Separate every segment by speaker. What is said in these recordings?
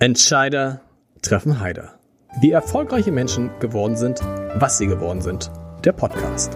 Speaker 1: Entscheider treffen Heider. Wie erfolgreiche Menschen geworden sind, was sie geworden sind. Der Podcast.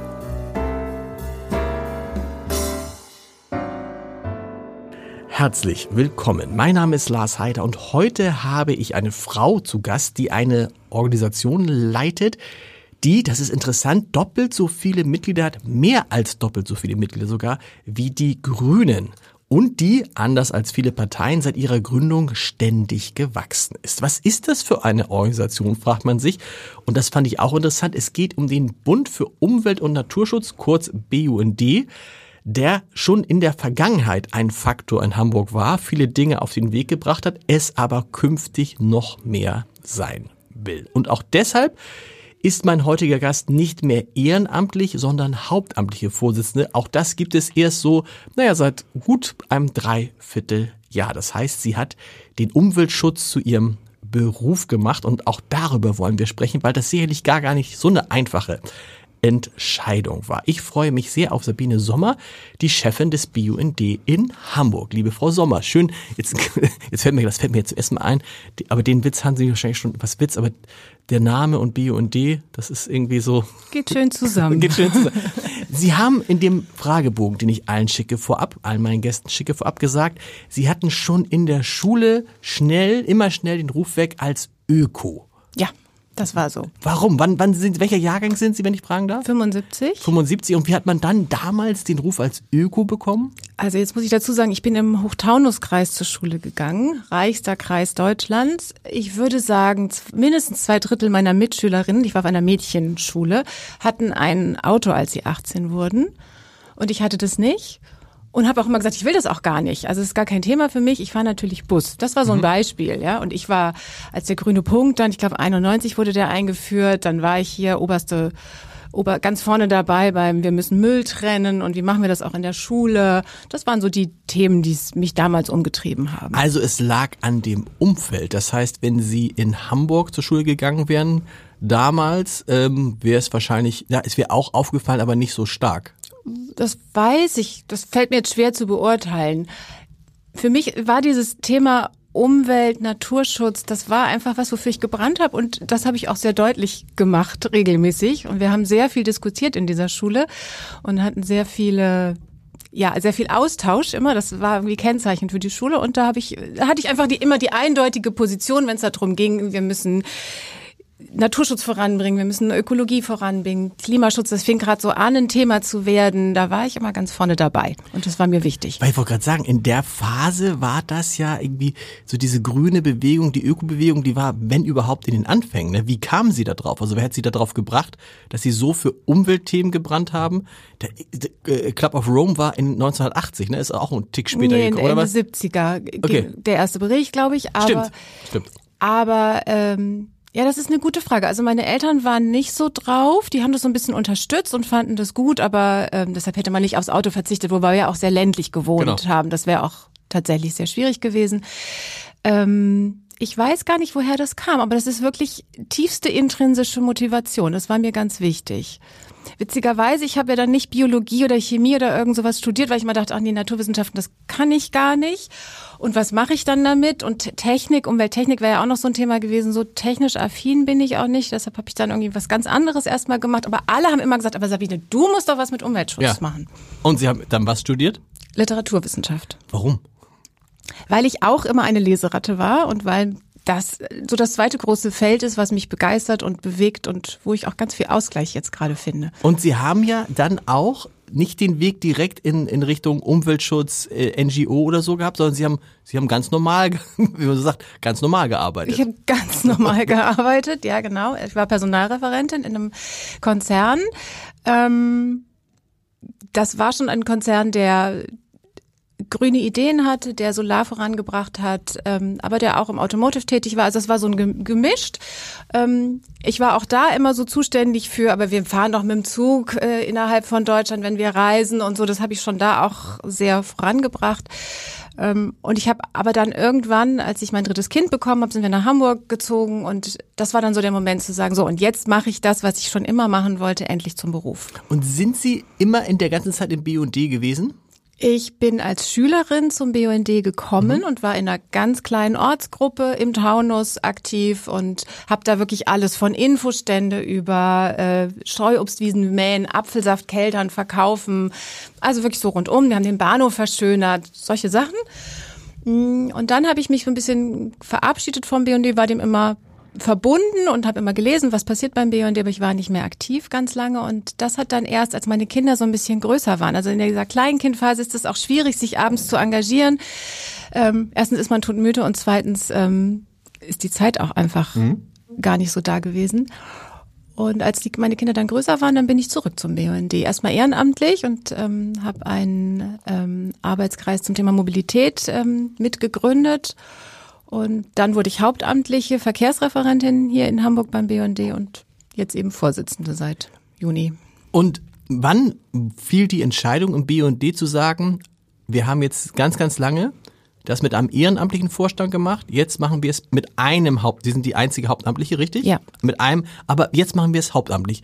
Speaker 1: Herzlich willkommen. Mein Name ist Lars Heider und heute habe ich eine Frau zu Gast, die eine Organisation leitet, die, das ist interessant, doppelt so viele Mitglieder hat, mehr als doppelt so viele Mitglieder sogar, wie die Grünen. Und die, anders als viele Parteien, seit ihrer Gründung ständig gewachsen ist. Was ist das für eine Organisation, fragt man sich. Und das fand ich auch interessant. Es geht um den Bund für Umwelt und Naturschutz, kurz BUND, der schon in der Vergangenheit ein Faktor in Hamburg war, viele Dinge auf den Weg gebracht hat, es aber künftig noch mehr sein will. Und auch deshalb ist mein heutiger Gast nicht mehr ehrenamtlich, sondern hauptamtliche Vorsitzende. Auch das gibt es erst so, seit gut einem Dreivierteljahr. Das heißt, sie hat den Umweltschutz zu ihrem Beruf gemacht und auch darüber wollen wir sprechen, weil das sicherlich gar nicht so eine einfache Entscheidung war. Ich freue mich sehr auf Sabine Sommer, die Chefin des BUND in Hamburg. Liebe Frau Sommer, schön, jetzt fällt mir jetzt zum ersten Mal ein, aber den Witz haben Sie wahrscheinlich schon, aber der Name und BUND, das ist irgendwie so.
Speaker 2: Geht schön zusammen.
Speaker 1: Sie haben in dem Fragebogen, den ich allen meinen Gästen schicke, vorab gesagt, Sie hatten schon in der Schule immer schnell den Ruf weg als Öko.
Speaker 2: Ja. Das war so.
Speaker 1: Warum? Welcher Jahrgang sind Sie, wenn ich fragen darf?
Speaker 2: 75.
Speaker 1: 75. Und wie hat man dann damals den Ruf als Öko bekommen?
Speaker 2: Also jetzt muss ich dazu sagen, ich bin im Hochtaunuskreis zur Schule gegangen, reichster Kreis Deutschlands. Ich würde sagen, mindestens 2/3 meiner Mitschülerinnen, ich war auf einer Mädchenschule, hatten ein Auto, als sie 18 wurden. Und ich hatte das nicht. Und habe auch immer gesagt, ich will das auch gar nicht. Also es ist gar kein Thema für mich. Ich fahre natürlich Bus. Das war so ein Beispiel, ja. Und ich war, als der grüne Punkt dann, ich glaube 91 wurde der eingeführt, dann war ich hier ganz vorne dabei beim wir müssen Müll trennen und wie machen wir das auch in der Schule. Das waren so die Themen, die mich damals umgetrieben haben.
Speaker 1: Also es lag an dem Umfeld. Das heißt, wenn Sie in Hamburg zur Schule gegangen wären, damals wäre es wahrscheinlich, es wäre auch aufgefallen, aber nicht so stark.
Speaker 2: Das weiß ich, das fällt mir jetzt schwer zu beurteilen. Für mich war dieses Thema Umwelt, Naturschutz, das war einfach was, wofür ich gebrannt habe und das habe ich auch sehr deutlich gemacht, regelmäßig. Und wir haben sehr viel diskutiert in dieser Schule und hatten sehr viel Austausch immer. Das war irgendwie Kennzeichen für die Schule und da hatte ich einfach immer die eindeutige Position, wenn es darum ging, wir müssen Naturschutz voranbringen, wir müssen Ökologie voranbringen, Klimaschutz, das fing gerade so an, ein Thema zu werden. Da war ich immer ganz vorne dabei und das war mir wichtig.
Speaker 1: Weil ich wollte gerade sagen, in der Phase war das ja irgendwie so diese grüne Bewegung, die Ökobewegung, die war, wenn überhaupt, in den Anfängen. Ne? Wie kamen Sie da drauf? Also wer hat Sie da drauf gebracht, dass Sie so für Umweltthemen gebrannt haben? Der Club of Rome war in 1980, ne? Ist auch ein Tick später gekommen, oder was?
Speaker 2: Ende 70er, okay. Der erste Bericht, glaube ich.
Speaker 1: Stimmt.
Speaker 2: Aber ja, das ist eine gute Frage. Also meine Eltern waren nicht so drauf, die haben das so ein bisschen unterstützt und fanden das gut, aber deshalb hätte man nicht aufs Auto verzichtet, wobei wir ja auch sehr ländlich gewohnt haben. Das wäre auch tatsächlich sehr schwierig gewesen. Ich weiß gar nicht, woher das kam, aber das ist wirklich tiefste intrinsische Motivation. Das war mir ganz wichtig. Witzigerweise, ich habe ja dann nicht Biologie oder Chemie oder irgend sowas studiert, weil ich mal dachte, die Naturwissenschaften, das kann ich gar nicht. Und was mache ich dann damit? Und Technik, Umwelttechnik wäre ja auch noch so ein Thema gewesen. So technisch affin bin ich auch nicht. Deshalb habe ich dann irgendwie was ganz anderes erstmal gemacht. Aber alle haben immer gesagt, aber Sabine, du musst doch was mit Umweltschutz machen.
Speaker 1: Und Sie haben dann was studiert?
Speaker 2: Literaturwissenschaft.
Speaker 1: Warum?
Speaker 2: Weil ich auch immer eine Leseratte war und weil das so das zweite große Feld ist, was mich begeistert und bewegt und wo ich auch ganz viel Ausgleich jetzt gerade finde.
Speaker 1: Und Sie haben ja dann auch nicht den Weg direkt in Richtung Umweltschutz, NGO oder so gehabt, sondern Sie haben ganz normal, wie man so sagt, ganz normal gearbeitet.
Speaker 2: Ich habe ganz normal gearbeitet, ja genau. Ich war Personalreferentin in einem Konzern. Das war schon ein Konzern, der grüne Ideen hatte, der Solar vorangebracht hat, aber der auch im Automotive tätig war. Also es war so ein gemischt. Ich war auch da immer so zuständig für, aber wir fahren doch mit dem Zug innerhalb von Deutschland, wenn wir reisen und so. Das habe ich schon da auch sehr vorangebracht. Und ich habe aber dann irgendwann, als ich mein 3. Kind bekommen habe, sind wir nach Hamburg gezogen und das war dann so der Moment zu sagen, so und jetzt mache ich das, was ich schon immer machen wollte, endlich zum Beruf.
Speaker 1: Und sind Sie immer in der ganzen Zeit im BUND gewesen?
Speaker 2: Ich bin als Schülerin zum BUND gekommen und war in einer ganz kleinen Ortsgruppe im Taunus aktiv und habe da wirklich alles von Infostände über Streuobstwiesen mähen, Apfelsaft keltern, verkaufen, also wirklich so rundum. Wir haben den Bahnhof verschönert, solche Sachen. Und dann habe ich mich so ein bisschen verabschiedet vom BUND, war dem immer verbunden und habe immer gelesen, was passiert beim BUND, aber ich war nicht mehr aktiv ganz lange und das hat dann erst, als meine Kinder so ein bisschen größer waren, also in dieser Kleinkindphase ist es auch schwierig, sich abends zu engagieren. Erstens ist man todmüde und zweitens ist die Zeit auch einfach gar nicht so da gewesen. Und als meine Kinder dann größer waren, dann bin ich zurück zum BUND. Erstmal ehrenamtlich und habe einen Arbeitskreis zum Thema Mobilität mitgegründet. Und dann wurde ich hauptamtliche Verkehrsreferentin hier in Hamburg beim BUND und jetzt eben Vorsitzende seit Juni.
Speaker 1: Und wann fiel die Entscheidung im BUND zu sagen, wir haben jetzt ganz, ganz lange das mit einem ehrenamtlichen Vorstand gemacht, jetzt machen wir es mit einem Sie sind die einzige Hauptamtliche, richtig?
Speaker 2: Ja.
Speaker 1: Mit einem, aber jetzt machen wir es hauptamtlich.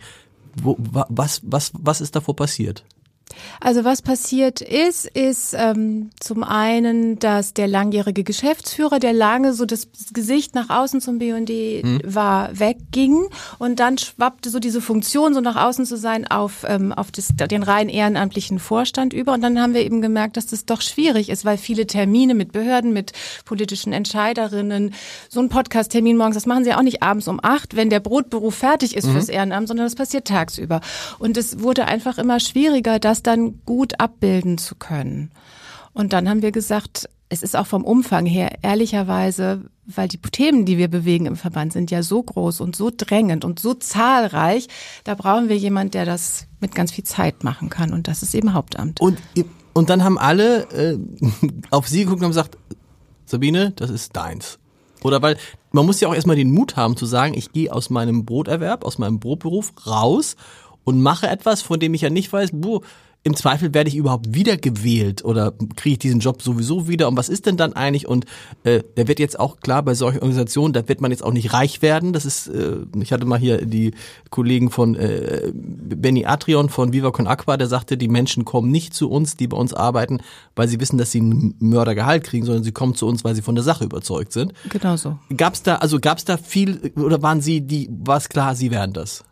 Speaker 1: Was ist davor passiert?
Speaker 2: Also was passiert ist zum einen, dass der langjährige Geschäftsführer, der lange so das Gesicht nach außen zum BUND war, wegging und dann schwappte so diese Funktion, so nach außen zu sein, auf den rein ehrenamtlichen Vorstand über und dann haben wir eben gemerkt, dass das doch schwierig ist, weil viele Termine mit Behörden, mit politischen Entscheiderinnen, so ein Podcast-Termin morgens, das machen sie auch nicht abends um 8, wenn der Brotberuf fertig ist fürs Ehrenamt, sondern das passiert tagsüber. Und es wurde einfach immer schwieriger, das dann gut abbilden zu können. Und dann haben wir gesagt, es ist auch vom Umfang her ehrlicherweise, weil die Themen, die wir bewegen im Verband, sind ja so groß und so drängend und so zahlreich, da brauchen wir jemanden, der das mit ganz viel Zeit machen kann und das ist eben Hauptamt.
Speaker 1: Und dann haben alle auf Sie geguckt und haben gesagt, Sabine, das ist deins. Oder weil man muss ja auch erstmal den Mut haben zu sagen, ich gehe aus meinem Broterwerb, aus meinem Brotberuf raus und mache etwas, von dem ich ja nicht weiß, im Zweifel werde ich überhaupt wiedergewählt oder kriege ich diesen Job sowieso wieder und was ist denn dann eigentlich und der wird jetzt auch klar bei solchen Organisationen, da wird man jetzt auch nicht reich werden, das ist, ich hatte mal hier die Kollegen von Benny Atrion von Viva Con Aqua, der sagte, die Menschen kommen nicht zu uns, die bei uns arbeiten, weil sie wissen, dass sie einen Mördergehalt kriegen, sondern sie kommen zu uns, weil sie von der Sache überzeugt sind.
Speaker 2: Genau so.
Speaker 1: Gab's da viel oder war es klar, Sie werden das?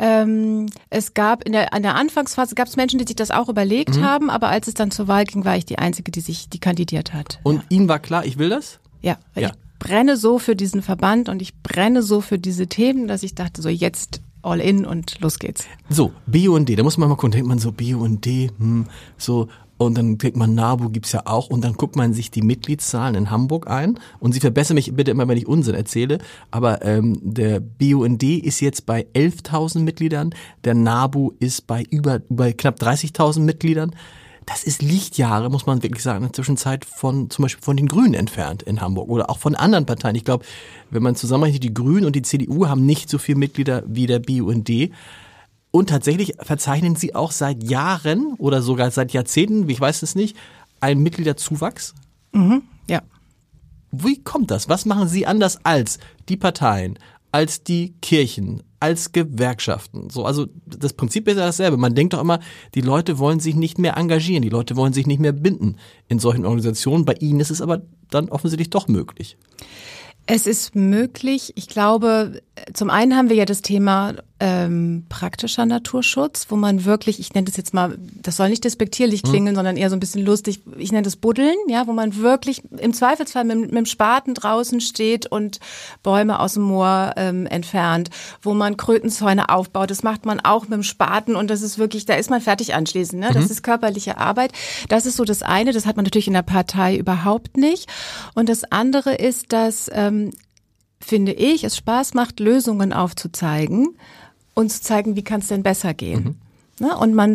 Speaker 2: Es gab an der Anfangsphase gab es Menschen, die sich das auch überlegt haben, aber als es dann zur Wahl ging, war ich die Einzige, die kandidiert hat.
Speaker 1: Und Ihnen war klar, ich will das?
Speaker 2: Ja, ich brenne so für diesen Verband und ich brenne so für diese Themen, dass ich dachte, so jetzt all in und los geht's. So,
Speaker 1: BUND, da muss man mal gucken, denkt man so BUND, so. Und dann denkt man, NABU gibt's ja auch. Und dann guckt man sich die Mitgliedszahlen in Hamburg ein. Und Sie verbessern mich bitte immer, wenn ich Unsinn erzähle. Aber der BUND ist jetzt bei 11.000 Mitgliedern. Der NABU ist bei knapp 30.000 Mitgliedern. Das ist Lichtjahre, muss man wirklich sagen, in der Zwischenzeit zum Beispiel von den Grünen entfernt in Hamburg. Oder auch von anderen Parteien. Ich glaube, wenn man zusammenrechnet, die Grünen und die CDU haben nicht so viele Mitglieder wie der BUND. Und tatsächlich verzeichnen Sie auch seit Jahren oder sogar seit Jahrzehnten, ich weiß es nicht, einen Mitgliederzuwachs?
Speaker 2: Ja.
Speaker 1: Wie kommt das? Was machen Sie anders als die Parteien, als die Kirchen, als Gewerkschaften? So, also das Prinzip ist ja dasselbe. Man denkt doch immer, die Leute wollen sich nicht mehr engagieren, die Leute wollen sich nicht mehr binden in solchen Organisationen. Bei Ihnen ist es aber dann offensichtlich doch möglich.
Speaker 2: Es ist möglich. Ich glaube, zum einen haben wir ja das Thema praktischer Naturschutz, wo man wirklich, ich nenne das jetzt mal, das soll nicht despektierlich klingen, sondern eher so ein bisschen lustig, ich nenne das Buddeln, ja, wo man wirklich im Zweifelsfall mit dem Spaten draußen steht und Bäume aus dem Moor entfernt, wo man Krötenzäune aufbaut, das macht man auch mit dem Spaten und das ist wirklich, da ist man fertig anschließend, ne? Das ist körperliche Arbeit. Das ist so das eine, das hat man natürlich in der Partei überhaupt nicht. Und das andere ist, dass, finde ich, es Spaß macht, Lösungen aufzuzeigen und zu zeigen, wie kann es denn besser gehen. Ne?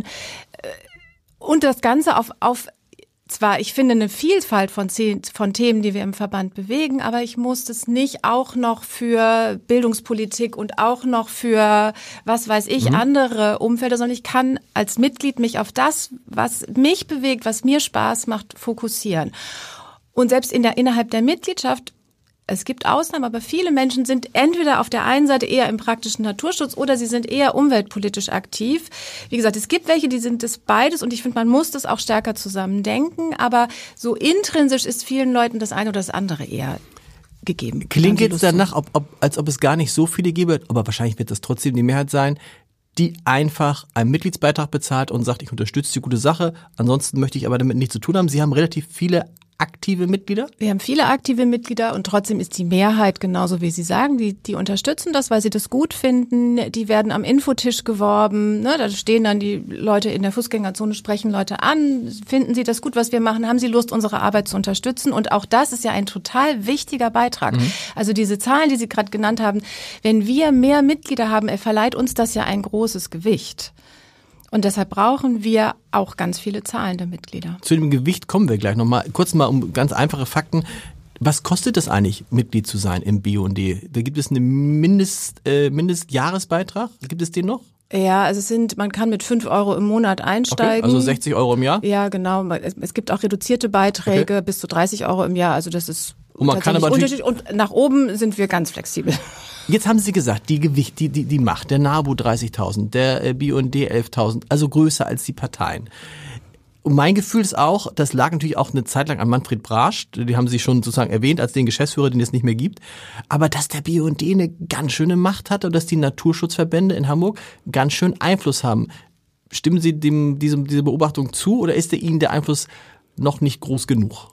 Speaker 2: Und das Ganze auf zwar, ich finde, eine Vielfalt von Themen, die wir im Verband bewegen, aber ich muss das nicht auch noch für Bildungspolitik und auch noch für, was weiß ich, andere Umfelder, sondern ich kann als Mitglied mich auf das, was mich bewegt, was mir Spaß macht, fokussieren. Und selbst innerhalb der Mitgliedschaft Es gibt Ausnahmen, aber viele Menschen sind entweder auf der einen Seite eher im praktischen Naturschutz oder sie sind eher umweltpolitisch aktiv. Wie gesagt, es gibt welche, die sind das beides und ich finde, man muss das auch stärker zusammen denken, aber so intrinsisch ist vielen Leuten das eine oder das andere eher gegeben.
Speaker 1: Klingt jetzt danach, als ob es gar nicht so viele gäbe, aber wahrscheinlich wird das trotzdem die Mehrheit sein, die einfach einen Mitgliedsbeitrag bezahlt und sagt, ich unterstütze die gute Sache, ansonsten möchte ich aber damit nichts zu tun haben. Sie haben relativ viele aktive Mitglieder?
Speaker 2: Wir haben viele aktive Mitglieder und trotzdem ist die Mehrheit genauso, wie Sie sagen. Die unterstützen das, weil sie das gut finden. Die werden am Infotisch geworben. Ne? Da stehen dann die Leute in der Fußgängerzone, sprechen Leute an. Finden Sie das gut, was wir machen? Haben Sie Lust, unsere Arbeit zu unterstützen? Und auch das ist ja ein total wichtiger Beitrag. Also diese Zahlen, die Sie gerade genannt haben, wenn wir mehr Mitglieder haben, verleiht uns das ja ein großes Gewicht. Und deshalb brauchen wir auch ganz viele zahlende Mitglieder.
Speaker 1: Zu dem Gewicht kommen wir gleich nochmal. Kurz mal um ganz einfache Fakten. Was kostet es eigentlich, Mitglied zu sein im BUND? Da gibt es einen Mindestjahresbeitrag. Gibt es den noch?
Speaker 2: Ja, also man kann mit 5 € im Monat einsteigen.
Speaker 1: Okay, also 60 € im Jahr?
Speaker 2: Ja, genau. Es gibt auch reduzierte Beiträge bis zu 30 € im Jahr. Also das ist
Speaker 1: und man kann aber
Speaker 2: unterschiedlich. Und nach oben sind wir ganz flexibel.
Speaker 1: Jetzt haben Sie gesagt, die Macht, der NABU 30.000, der BUND 11.000, also größer als die Parteien. Und mein Gefühl ist auch, das lag natürlich auch eine Zeit lang an Manfred Brasch, die haben Sie schon sozusagen erwähnt als den Geschäftsführer, den es nicht mehr gibt, aber dass der BUND eine ganz schöne Macht hat und dass die Naturschutzverbände in Hamburg ganz schön Einfluss haben. Stimmen Sie dieser Beobachtung zu oder ist Ihnen der Einfluss noch nicht groß genug?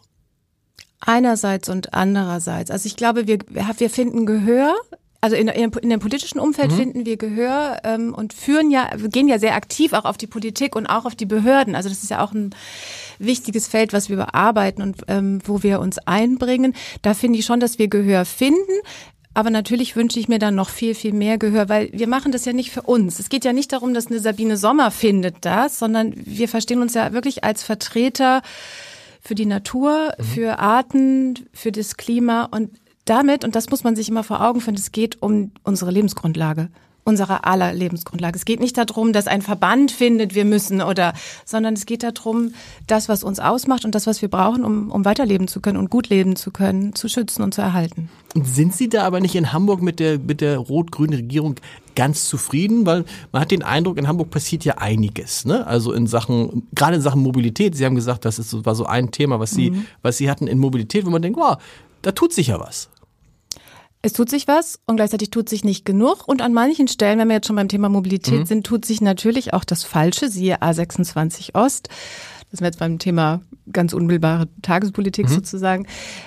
Speaker 2: Einerseits und andererseits. Also ich glaube, wir finden Gehör. Also in dem politischen Umfeld finden wir Gehör und wir gehen ja sehr aktiv auch auf die Politik und auch auf die Behörden. Also das ist ja auch ein wichtiges Feld, was wir bearbeiten und wo wir uns einbringen. Da finde ich schon, dass wir Gehör finden. Aber natürlich wünsche ich mir dann noch viel, viel mehr Gehör, weil wir machen das ja nicht für uns. Es geht ja nicht darum, dass eine Sabine Sommer findet das, sondern wir verstehen uns ja wirklich als Vertreter für die Natur, für Arten, für das Klima und damit, und das muss man sich immer vor Augen führen, es geht um unsere Lebensgrundlage, unsere aller Lebensgrundlage. Es geht nicht darum, dass ein Verband findet, wir müssen sondern es geht darum, das, was uns ausmacht und das, was wir brauchen, um weiterleben zu können und gut leben zu können, zu schützen und zu erhalten.
Speaker 1: Und sind Sie da aber nicht in Hamburg mit der rot-grünen Regierung ganz zufrieden? Weil man hat den Eindruck, in Hamburg passiert ja einiges, ne? Also gerade in Sachen Mobilität. Sie haben gesagt, war so ein Thema, was Sie hatten in Mobilität, wo man denkt, wow, da tut sich ja was.
Speaker 2: Es tut sich was und gleichzeitig tut sich nicht genug. Und an manchen Stellen, wenn wir jetzt schon beim Thema Mobilität sind, tut sich natürlich auch das Falsche, siehe A26 Ost. Das sind wir jetzt beim Thema ganz unmittelbare Tagespolitik sozusagen.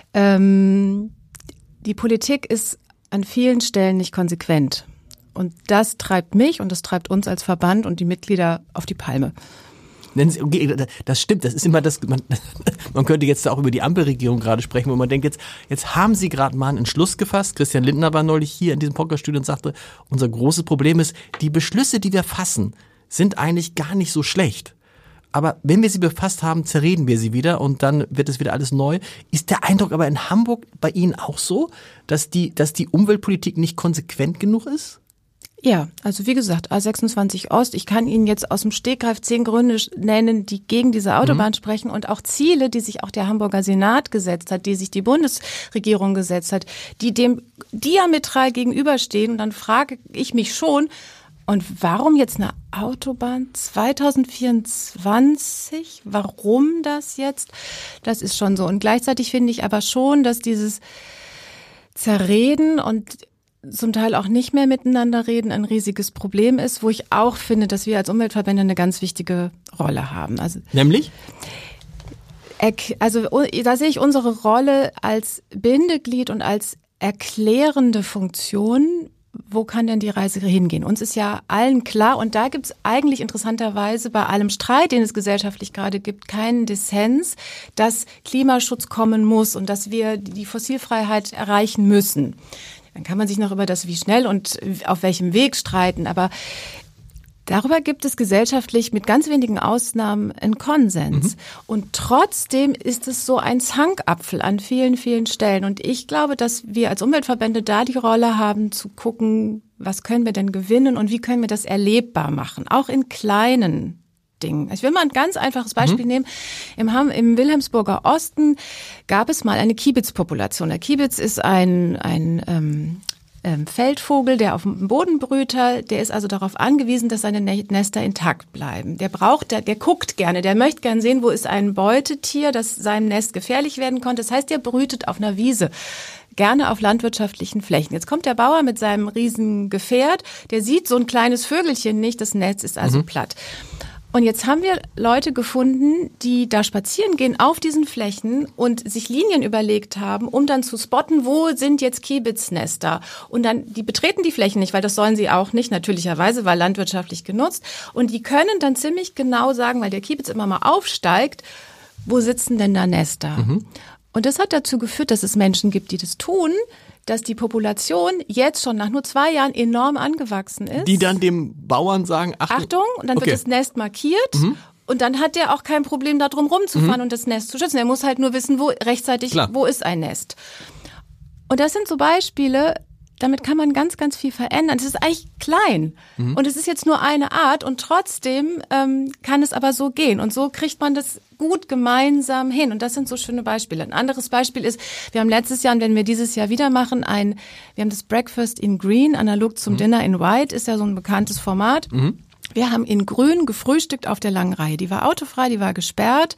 Speaker 2: Die Politik ist an vielen Stellen nicht konsequent. Und das treibt mich und das treibt uns als Verband und die Mitglieder auf die Palme.
Speaker 1: Okay, das stimmt, das ist immer man könnte jetzt auch über die Ampelregierung gerade sprechen, wo man denkt, jetzt haben Sie gerade mal einen Entschluss gefasst. Christian Lindner war neulich hier in diesem Podcaststudio und sagte, unser großes Problem ist, die Beschlüsse, die wir fassen, sind eigentlich gar nicht so schlecht. Aber wenn wir sie befasst haben, zerreden wir sie wieder und dann wird es wieder alles neu. Ist der Eindruck aber in Hamburg bei Ihnen auch so, dass die Umweltpolitik nicht konsequent genug ist?
Speaker 2: Ja, also wie gesagt, A26 Ost, ich kann Ihnen jetzt aus dem Stegreif 10 Gründe nennen, die gegen diese Autobahn sprechen und auch Ziele, die sich auch der Hamburger Senat gesetzt hat, die sich die Bundesregierung gesetzt hat, die dem diametral gegenüberstehen. Und dann frage ich mich schon, und warum jetzt eine Autobahn 2024? Warum das jetzt? Das ist schon so. Und gleichzeitig finde ich aber schon, dass dieses Zerreden und zum Teil auch nicht mehr miteinander reden ein riesiges Problem ist, wo ich auch finde, dass wir als Umweltverbände eine ganz wichtige Rolle haben. Also,
Speaker 1: nämlich?
Speaker 2: Also da sehe ich unsere Rolle als Bindeglied und als erklärende Funktion. Wo kann denn die Reise hingehen? Uns ist ja allen klar und da gibt es eigentlich interessanterweise bei allem Streit, den es gesellschaftlich gerade gibt, keinen Dissens, dass Klimaschutz kommen muss und dass wir die Fossilfreiheit erreichen müssen. Dann kann man sich noch über das wie schnell und auf welchem Weg streiten, aber darüber gibt es gesellschaftlich mit ganz wenigen Ausnahmen einen Konsens. Und trotzdem ist es so ein Zankapfel an vielen, vielen Stellen. Und ich glaube, dass wir als Umweltverbände da die Rolle haben, zu gucken, was können wir denn gewinnen und wie können wir das erlebbar machen, auch in kleinen Dingen. Ich will mal ein ganz einfaches Beispiel nehmen. Im Wilhelmsburger Osten gab es mal eine Kiebitzpopulation. Der Kiebitz ist ein Feldvogel, der auf dem Boden brütet, der ist also darauf angewiesen, dass seine Nester intakt bleiben. Der guckt gerne, der möchte gerne sehen, wo ist ein Beutetier, das seinem Nest gefährlich werden konnte. Das heißt, der brütet auf einer Wiese, gerne auf landwirtschaftlichen Flächen. Jetzt kommt der Bauer mit seinem riesen Gefährt, der sieht so ein kleines Vögelchen nicht, das Netz ist also platt. Und jetzt haben wir Leute gefunden, die da spazieren gehen auf diesen Flächen und sich Linien überlegt haben, um dann zu spotten, wo sind jetzt Kiebitznester. Und dann, die betreten die Flächen nicht, weil das sollen sie auch nicht, natürlicherweise, weil landwirtschaftlich genutzt. Und die können dann ziemlich genau sagen, weil der Kiebitz immer mal aufsteigt, wo sitzen denn da Nester? Und das hat dazu geführt, dass es Menschen gibt, die das tun, dass die Population jetzt schon nach nur 2 Jahren enorm angewachsen ist.
Speaker 1: Die dann dem Bauern sagen,
Speaker 2: Achtung, und dann wird das Nest markiert. Und dann hat der auch kein Problem, da drum rumzufahren und das Nest zu schützen. Er muss halt nur wissen, wo ist ein Nest. Und das sind so Beispiele, damit kann man ganz, ganz viel verändern. Es ist eigentlich klein und es ist jetzt nur eine Art und trotzdem kann es aber so gehen. Und so kriegt man das gut gemeinsam hin. Und das sind so schöne Beispiele. Ein anderes Beispiel ist, wir haben letztes Jahr und wenn wir dieses Jahr wieder machen, wir haben das Breakfast in Green, analog zum Dinner in White, ist ja so ein bekanntes Format. Wir haben in Grün gefrühstückt auf der langen Reihe. Die war autofrei, die war gesperrt.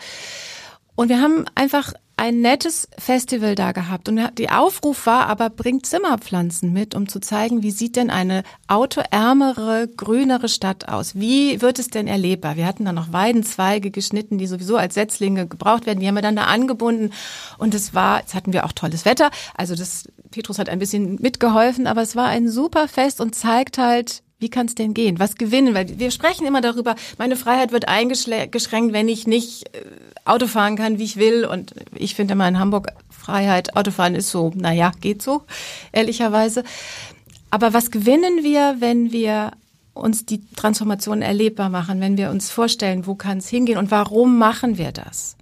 Speaker 2: Und wir haben einfach ein nettes Festival da gehabt. Und der Aufruf war aber, bringt Zimmerpflanzen mit, um zu zeigen, wie sieht denn eine autoärmere, grünere Stadt aus? Wie wird es denn erlebbar? Wir hatten da noch Weidenzweige geschnitten, die sowieso als Setzlinge gebraucht werden. Die haben wir dann da angebunden. Und jetzt hatten wir auch tolles Wetter. Also Petrus hat ein bisschen mitgeholfen, aber es war ein super Fest und zeigt halt, wie kann es denn gehen? Was gewinnen? Weil wir sprechen immer darüber, meine Freiheit wird eingeschränkt, wenn ich nicht Auto fahren kann, wie ich will. Und ich finde immer in Hamburg Freiheit, Autofahren ist so, naja, geht so, ehrlicherweise. Aber was gewinnen wir, wenn wir uns die Transformation erlebbar machen, wenn wir uns vorstellen, wo kann es hingehen und warum machen wir das?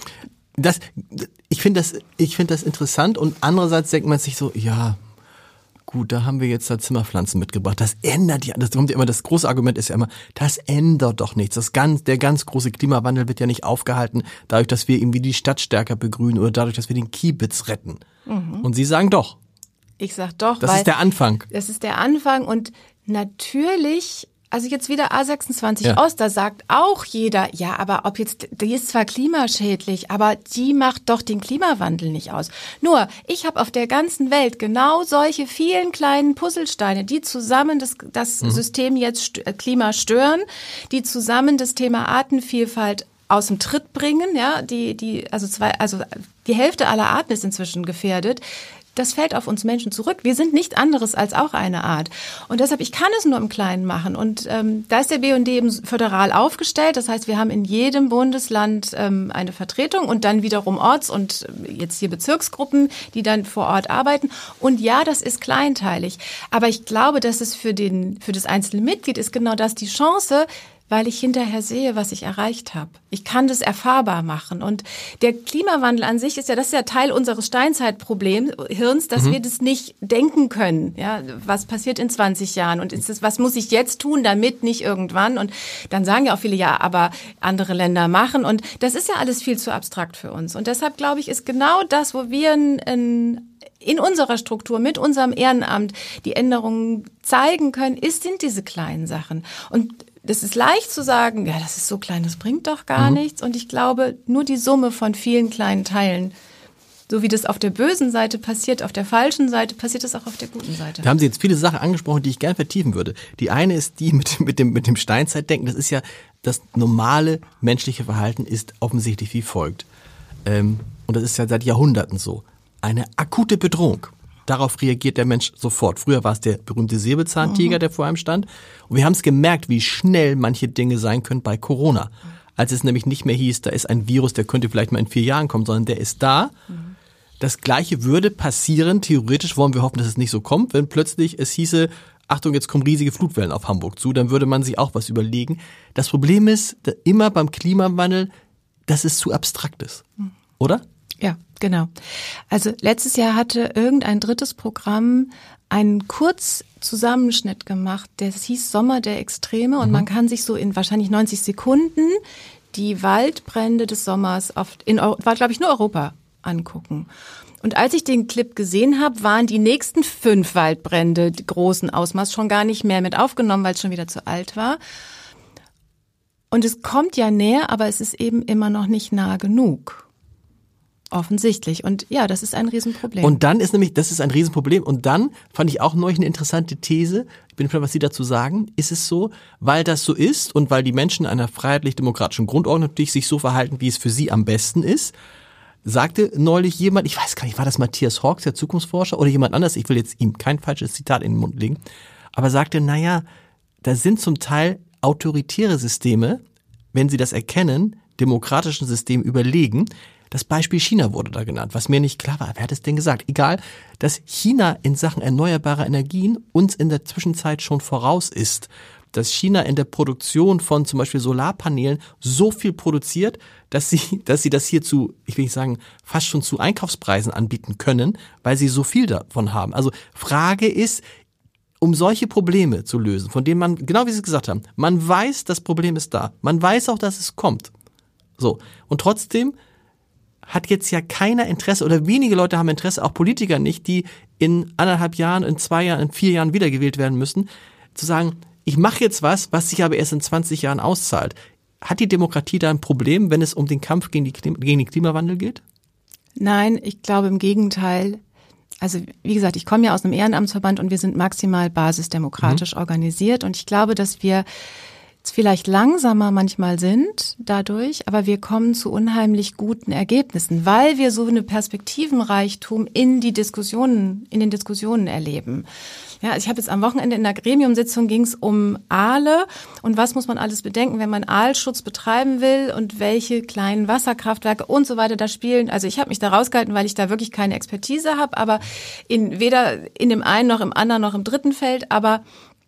Speaker 1: Ich finde das interessant und andererseits denkt man sich so, ja, gut, da haben wir jetzt da Zimmerpflanzen mitgebracht. Das ändert ja, das kommt ja immer, das große Argument ist ja immer, das ändert doch nichts. Der ganz große Klimawandel wird ja nicht aufgehalten, dadurch, dass wir irgendwie die Stadt stärker begrünen oder dadurch, dass wir den Kiebitz retten. Und Sie sagen doch.
Speaker 2: Ich sag doch,
Speaker 1: das ist der Anfang.
Speaker 2: Das ist der Anfang und natürlich, also jetzt wieder A26 Ost, da sagt auch jeder, ja, aber die ist zwar klimaschädlich, aber die macht doch den Klimawandel nicht aus. Nur, ich habe auf der ganzen Welt genau solche vielen kleinen Puzzlesteine, die zusammen das System jetzt Klima stören, die zusammen das Thema Artenvielfalt aus dem Tritt bringen, ja, die Hälfte aller Arten ist inzwischen gefährdet. Das fällt auf uns Menschen zurück. Wir sind nicht anderes als auch eine Art. Und deshalb, ich kann es nur im Kleinen machen. Und da ist der BUND eben föderal aufgestellt. Das heißt, wir haben in jedem Bundesland eine Vertretung und dann wiederum Orts- und jetzt hier Bezirksgruppen, die dann vor Ort arbeiten. Und ja, das ist kleinteilig. Aber ich glaube, dass es für das einzelne Mitglied ist genau das die Chance, weil ich hinterher sehe, was ich erreicht habe. Ich kann das erfahrbar machen. Und der Klimawandel an sich das ist ja Teil unseres Steinzeitproblems, dass wir das nicht denken können. Ja, was passiert in 20 Jahren? Und was muss ich jetzt tun, damit nicht irgendwann? Und dann sagen ja auch viele, ja, aber andere Länder machen. Und das ist ja alles viel zu abstrakt für uns. Und deshalb, glaube ich, ist genau das, wo wir in unserer Struktur, mit unserem Ehrenamt die Änderungen zeigen können, sind diese kleinen Sachen. Und das ist leicht zu sagen, ja, das ist so klein, das bringt doch gar nichts. Und ich glaube, nur die Summe von vielen kleinen Teilen, so wie das auf der bösen Seite passiert, auf der falschen Seite, passiert das auch auf der guten Seite.
Speaker 1: Da haben Sie jetzt viele Sachen angesprochen, die ich gerne vertiefen würde. Die eine ist die mit dem Steinzeitdenken. Das ist ja, das normale menschliche Verhalten ist offensichtlich wie folgt. Und das ist ja seit Jahrhunderten so. Eine akute Bedrohung. Darauf reagiert der Mensch sofort. Früher war es der berühmte Säbelzahntiger, der vor einem stand. Und wir haben es gemerkt, wie schnell manche Dinge sein können bei Corona. Als es nämlich nicht mehr hieß, da ist ein Virus, der könnte vielleicht mal in 4 Jahren kommen, sondern der ist da. Das Gleiche würde passieren, theoretisch wollen wir hoffen, dass es nicht so kommt, wenn plötzlich es hieße, Achtung, jetzt kommen riesige Flutwellen auf Hamburg zu, dann würde man sich auch was überlegen. Das Problem ist, immer beim Klimawandel, dass es zu abstrakt ist, oder?
Speaker 2: Ja, genau. Also letztes Jahr hatte irgendein drittes Programm einen Kurzzusammenschnitt gemacht, der hieß Sommer der Extreme und man kann sich so in wahrscheinlich 90 Sekunden die Waldbrände des Sommers war glaube ich nur Europa angucken. Und als ich den Clip gesehen habe, waren die nächsten 5 Waldbrände großen Ausmaß schon gar nicht mehr mit aufgenommen, weil es schon wieder zu alt war. Und es kommt ja näher, aber es ist eben immer noch nicht nah genug. Offensichtlich. Und ja, das ist ein Riesenproblem.
Speaker 1: Und dann ist nämlich, das ist ein Riesenproblem. Und dann fand ich auch neulich eine interessante These. Ich bin gespannt, was Sie dazu sagen. Ist es so, weil das so ist und weil die Menschen einer freiheitlich-demokratischen Grundordnung natürlich sich so verhalten, wie es für sie am besten ist, sagte neulich jemand, ich weiß gar nicht, war das Matthias Hawks, der Zukunftsforscher, oder jemand anders, ich will jetzt ihm kein falsches Zitat in den Mund legen, aber sagte, naja, da sind zum Teil autoritäre Systeme, wenn sie das erkennen, demokratischen Systemen überlegen. Das Beispiel China wurde da genannt, was mir nicht klar war. Wer hat es denn gesagt? Egal, dass China in Sachen erneuerbarer Energien uns in der Zwischenzeit schon voraus ist. Dass China in der Produktion von zum Beispiel Solarpanelen so viel produziert, dass sie das hier zu, ich will nicht sagen, fast schon zu Einkaufspreisen anbieten können, weil sie so viel davon haben. Also Frage ist, um solche Probleme zu lösen, von denen man, genau wie Sie gesagt haben, man weiß, das Problem ist da. Man weiß auch, dass es kommt. So. Und trotzdem hat jetzt ja keiner Interesse oder wenige Leute haben Interesse, auch Politiker nicht, die in 1,5 Jahren, in 2 Jahren, in 4 Jahren wiedergewählt werden müssen, zu sagen, ich mache jetzt was sich aber erst in 20 Jahren auszahlt. Hat die Demokratie da ein Problem, wenn es um den Kampf gegen den Klimawandel geht?
Speaker 2: Nein, ich glaube im Gegenteil. Also wie gesagt, ich komme ja aus einem Ehrenamtsverband und wir sind maximal basisdemokratisch organisiert und ich glaube, dass wir vielleicht langsamer manchmal sind dadurch, aber wir kommen zu unheimlich guten Ergebnissen, weil wir so eine Perspektivenreichtum in den Diskussionen erleben. Ja, ich habe jetzt am Wochenende in der Gremiumsitzung ging es um Aale und was muss man alles bedenken, wenn man Aalschutz betreiben will und welche kleinen Wasserkraftwerke und so weiter da spielen. Also ich habe mich da rausgehalten, weil ich da wirklich keine Expertise habe, aber weder in dem einen noch im anderen noch im dritten Feld, aber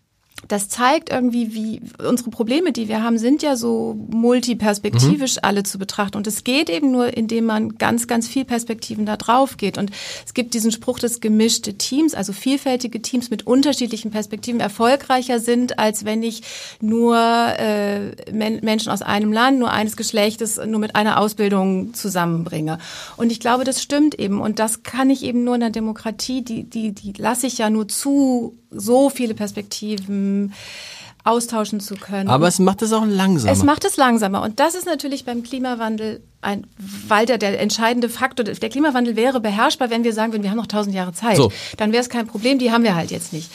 Speaker 2: das zeigt irgendwie, wie unsere Probleme, die wir haben, sind ja so multiperspektivisch alle zu betrachten. Und es geht eben nur, indem man ganz, ganz viel Perspektiven da drauf geht. Und es gibt diesen Spruch, dass gemischte Teams, also vielfältige Teams mit unterschiedlichen Perspektiven erfolgreicher sind, als wenn ich nur Menschen aus einem Land, nur eines Geschlechtes, nur mit einer Ausbildung zusammenbringe. Und ich glaube, das stimmt eben. Und das kann ich eben nur in der Demokratie, die lasse ich ja nur zu, so viele Perspektiven austauschen zu können.
Speaker 1: Aber es macht es auch langsamer.
Speaker 2: Es macht es langsamer. Und das ist natürlich beim Klimawandel weil der entscheidende Faktor, der Klimawandel wäre beherrschbar, wenn wir sagen würden, wir haben noch 1000 Jahre Zeit. So. Dann wäre es kein Problem, die haben wir halt jetzt nicht.